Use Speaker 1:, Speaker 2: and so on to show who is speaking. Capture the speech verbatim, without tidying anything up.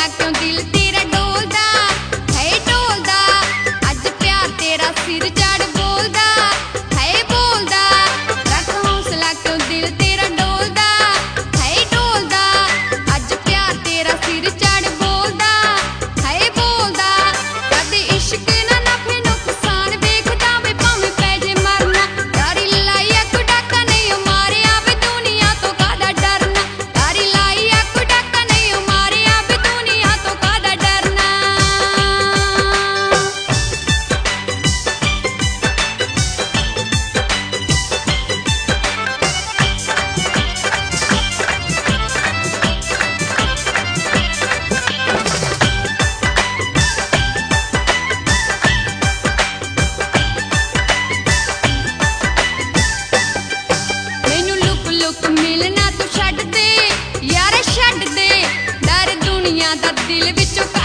Speaker 1: क्यों दिल तेरा डोलदा है डोलदा, अज प्यार तेरा सिर चढ़ बोलदा है बोलदा। रख हौसला क्यों दिल तेरा डोलदा है डोलदा, अज प्यार तेरा सिर चढ़ बोलदा है बोलदा। कदे इश्क ना नफे नुकसान वेखदा वे भावें पै जे मरना, यारी लाई अग डाका नहीं मारिया वे दुनिया तो कादा डरना, यारी लाई अग डाका नहीं मारिया वे दुनिया तो कादा डरना। मैनू लुक लुक मिलना तू छड्ड दे यार छड्ड दे, डर दुनिया दा दिल विचों